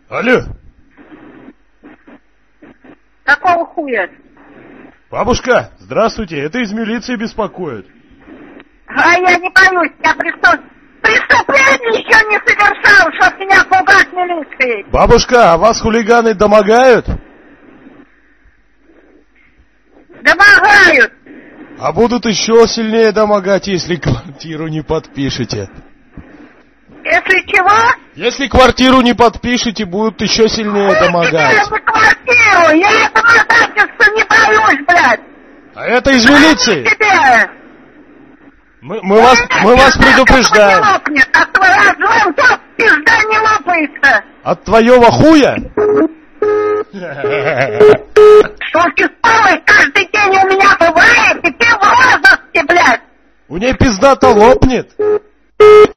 Алло. Какого хуя? Бабушка, здравствуйте, это из милиции беспокоит. А я не боюсь, я преступление еще не совершал, чтоб меня пугать милицией. Бабушка, а вас хулиганы домогают? Домогают. А будут еще сильнее домогать, если квартиру не подпишете. Если чего? Если квартиру не подпишете, будут еще сильнее домогать. Я за квартиру, я этого обязательства не боюсь, блядь. А это из милиции. Тебе. Мы вас предупреждаем. Не лопнет, а твой разлом тот пизда не лопается. От твоего хуя? Сушки столы каждый день у меня бывает, и ты в возрасте, блядь. У ней пизда-то лопнет.